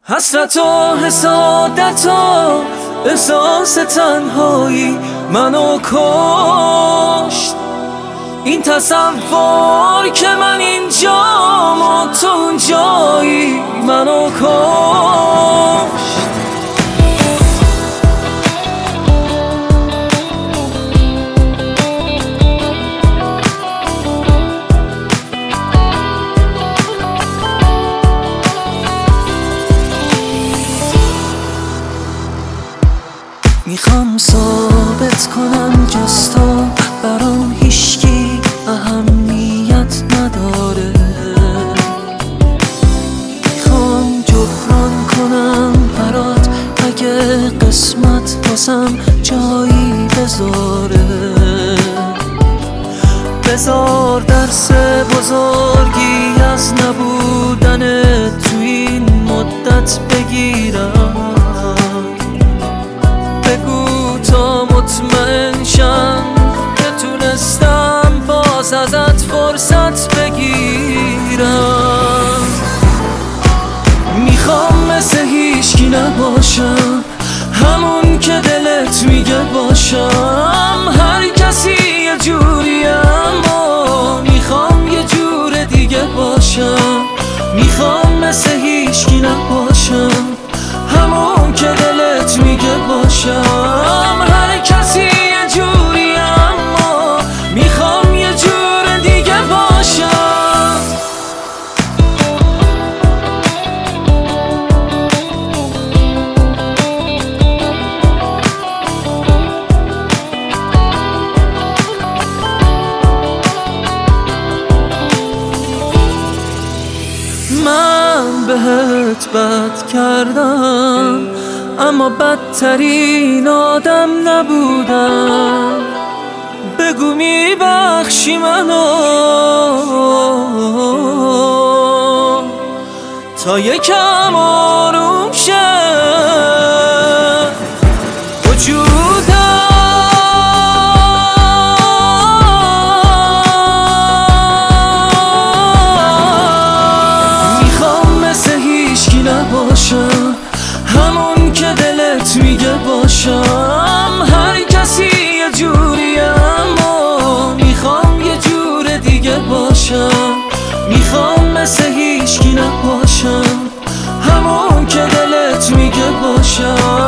حسرت و حسادت و احساس تنهایی منو کشت. این تصور که من اینجام و تو اونجایی منو کشت. میخوام ثابت کنم جز تو برام هیچکی اهمیت نداره. میخوام جبران کنم برات اگه قسمت واسم جایی بذاره. بذار درس بزرگی از نبودن تو این مدت بگیرم. بگو تا مطمئن شم که تونستم باز ازت فرصت بگیرم. میخوام مثل هیچکی نباشم، همون که دلت میگه باشم. هر کسی یه جوری اما میخوام یه جور دیگه باشم. میخوام مثل هیچکی نباشم، همون که دلت میگه باشم. هر کسی یه جوری اما میخوام یه جور دیگه باشم. من بهت بد کردم اما بدترین آدم نبودم. بگو میبخشی منو تا یکم آروم شه وجودم. میخوام مثل هیچکی نباشم، همون که دلت میگه باشم. هر کسی یه جوری اما میخوام یه جور دیگه باشم. میخوام مثل هیچکی نباشم، همون که دلت میگه باشم.